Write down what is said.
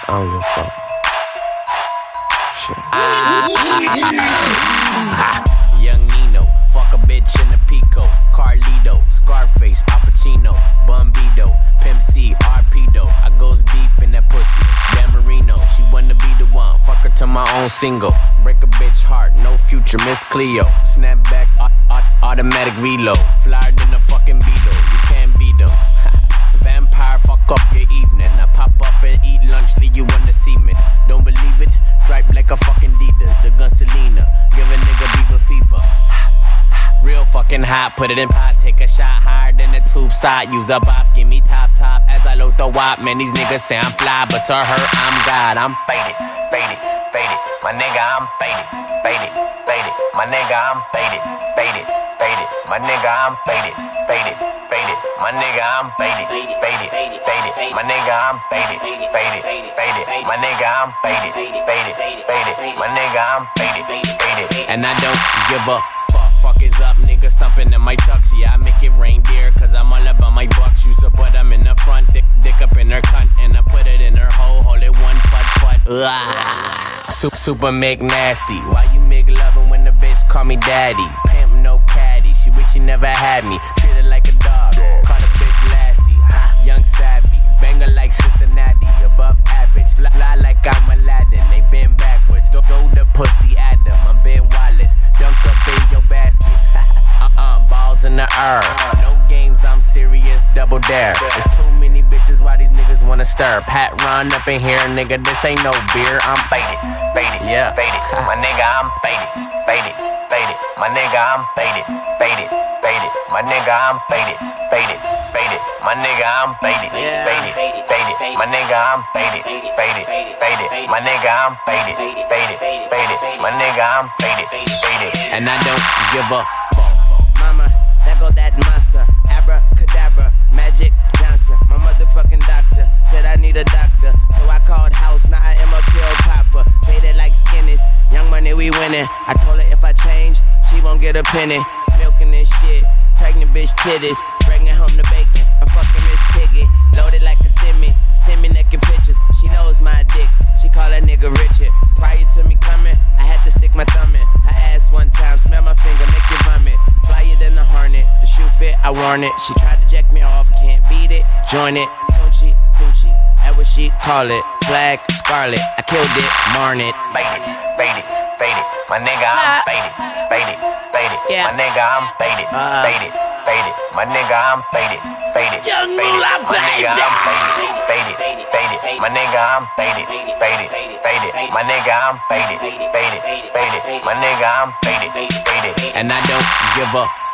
I don't give a fuck. Shit. Young Nino, fuck a bitch in a Pico. Carlito, Scarface, Al Pacino, Bumbido, Pimp C, Arpedo. I goes deep in that pussy. Dan Marino, she wanna be the one. Fuck her to my own single. Break a bitch heart, no future, Miss Cleo. Snap back, automatic reload. Flyer than a fucking Beetle, you can't beat them. Vampire, fuck up your evening. I pop up and eat lunch, leave you on the cement. Don't believe it? Stripe like a fucking Adidas. The gun Selena, give a nigga Bieber fever. Real fucking hot, put it in pot, take a shot higher than the tube side. Use a bop, give me top as I load the wop. Man, these niggas say I'm fly, but to her I'm God. I'm faded, faded, faded. My nigga, I'm faded, faded, faded. My nigga, I'm faded, faded, faded. My nigga, I'm faded, faded, faded. My nigga, I'm faded, faded, faded. My nigga, I'm faded, faded, faded. My nigga, I'm faded, faded, faded. My nigga, I'm faded, faded. And I don't give a fuck is up, nigga stumping in my chucks. Yeah, I make it reindeer, cause I'm all about my bucks. Use a butt, I'm in the front, dick up in her cunt. And I put it in her hole, hold it one putt. Super McNasty. Why you make loving when the bitch call me daddy? Pimp no caddy, she wish she never had me. Treat her like a dog, call the bitch Lassie. Young savvy, banger like Cincinnati. Above average, fly like I'm Aladdin. They bend backwards, throw the pussy at them. I'm Ben Wallace, dunk up in your basket. Balls in the air. No games, I'm serious, double dare. There's too many bitches, why these niggas wanna stir? Pat run up in here, nigga, this ain't no beer. I'm faded, faded, yeah, faded. My nigga, I'm faded, faded, faded. My nigga, I'm faded, faded, faded. My nigga, I'm faded, faded, faded. My nigga, I'm faded, faded, faded. My nigga, I'm faded, faded, faded. My nigga, I'm faded, faded, faded. My nigga, I'm faded, faded. And I don't give a mama, there go that monster. Abracadabra, Magic Johnson. My motherfucking doctor said I need a doctor. So I called house, now I am a pill popper. Faded like skinnies, young money we winning. I told her if I change, she won't get a penny. Milking this shit, pregnant bitch titties. Bringing home the bacon, I'm fucking Miss Piggy. Loaded like a send me naked pictures. She knows my dick, she call that nigga Richard. Prior to me coming, I had to stick my thumb in her ass one time. Smell my finger, make you vomit. Flyer than the Hornet, the shoe fit, I worn it. She tried to jack me off, can't beat it. Join it, Tunchi, Coochie, that what she call it. Flag, Scarlet, I killed it, Marn it. Faded, faded, faded. My nigga, I'm faded, faded, faded. My nigga, I'm faded, faded, faded. My nigga, I'm faded, faded, faded. My nigga, I'm faded, faded, faded. My nigga, I'm faded, faded, faded. My nigga, I'm faded, faded, faded. My nigga, I'm faded, faded. And I don't give a